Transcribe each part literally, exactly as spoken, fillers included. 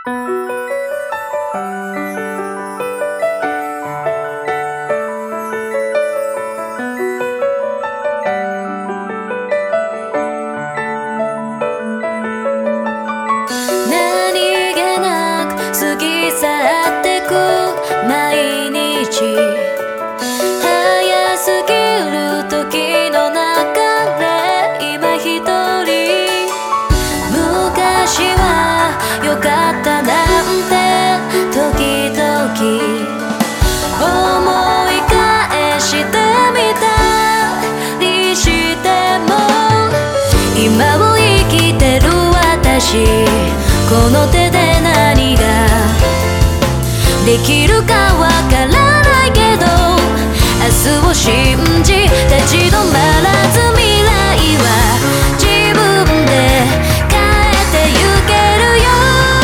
何気なく過ぎ去ってく毎日、早すぎる時の中で今一人、昔は良かったなんて時々思い返してみたりしても、今を生きてる私、この手で何ができるかわからないけど、明日を信じ立ち止まらず未来は自分で変えてゆけるよ。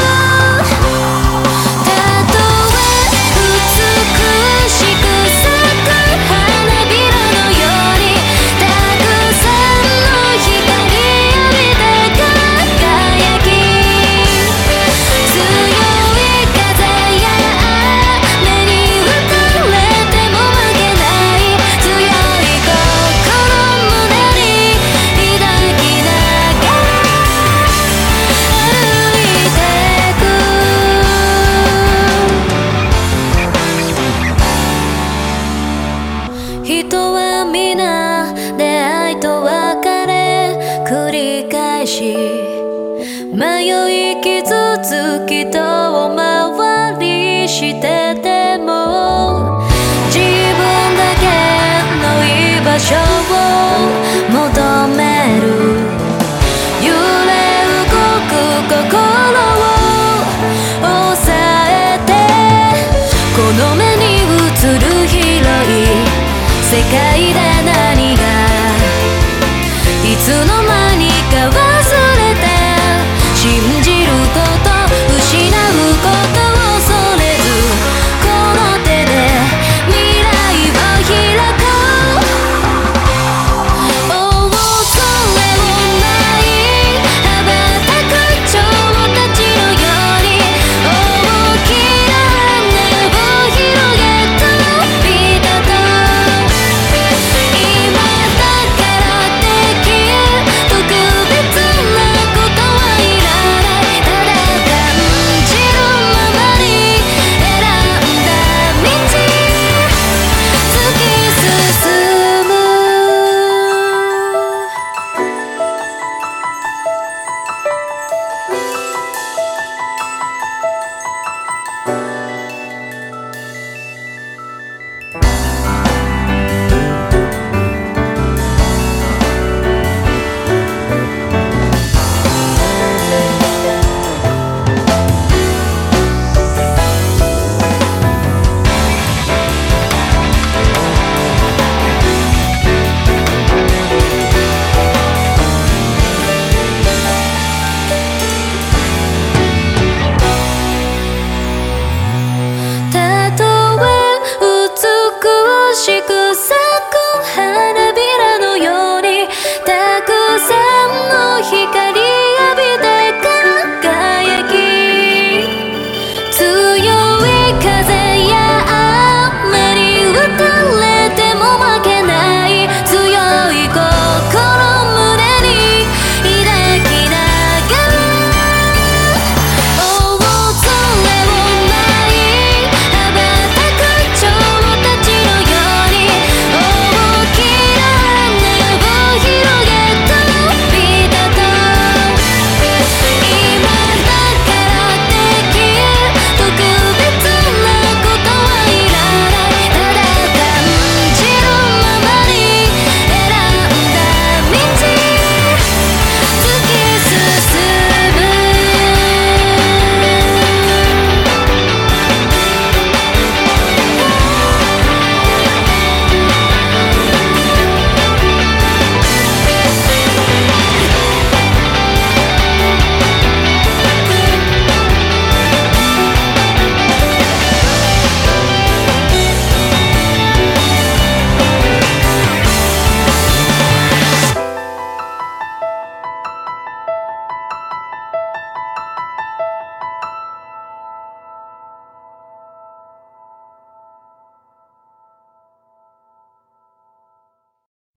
たとえ美しく咲く花びらのように、たくさんの光浴びて輝き、強い風や雨に打たれても負けない、強い心胸に抱きながら歩いてく。人は皆出会いと別れ繰り返し、迷い傷つき人を回りしてても、自分だけの居場所を求める、揺れ動く心を抑えて、この目に映る広い世界で何がいつの間にか